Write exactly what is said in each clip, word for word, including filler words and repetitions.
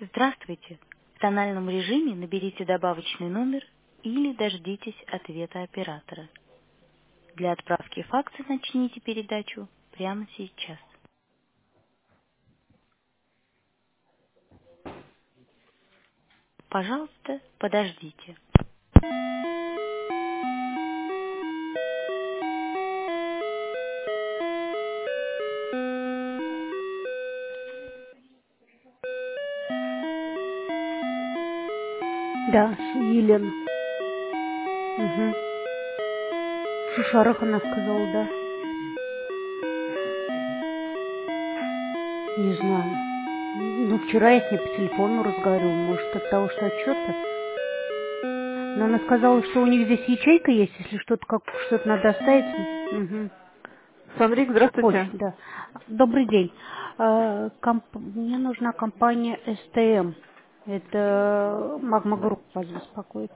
Здравствуйте. В тональном режиме наберите добавочный номер или дождитесь ответа оператора. Для отправки факса начните передачу прямо сейчас. Пожалуйста, подождите. Да, Елена. Угу. Шишарах она сказала, да. Не знаю. Ну, вчера я с ней по телефону разговаривала, может, от того, что отчеты. Но она сказала, что у них здесь ячейка есть, если что-то как что-то надо оставить. Угу. Санрик, Почта, здравствуйте. да. Добрый день. Э, комп- Мне нужна компания эс тэ эм. Это Магма Групп вас беспокоит.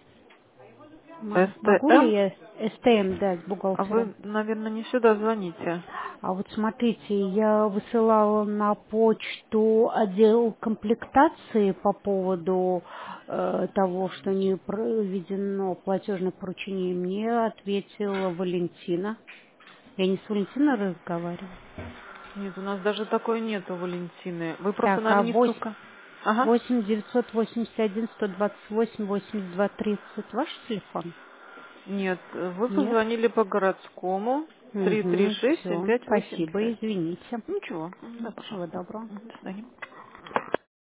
М- Могу ли СТМ? я эс тэ эм, да, с А бухгалтером? вы, наверное, не сюда звоните. А вот смотрите, я высылала на почту отдел комплектации по поводу э, того, что не проведено платежное поручение. Мне ответила Валентина. Я не с Валентиной разговариваю. Нет, у нас даже такой нету, Валентины. Вы просто, Так, а наверное, не в ту... восемь ко- Ага. восемь девятьсот восемьдесят один сто двадцать восемь восемьдесят два тридцать ваш телефон? Нет, вы Нет? позвонили по городскому три три Угу, шесть семь все. пять восемь Спасибо, пять. извините. Ничего. Да, Мгм, всего пожалуйста. доброго. Мгм, до свидания.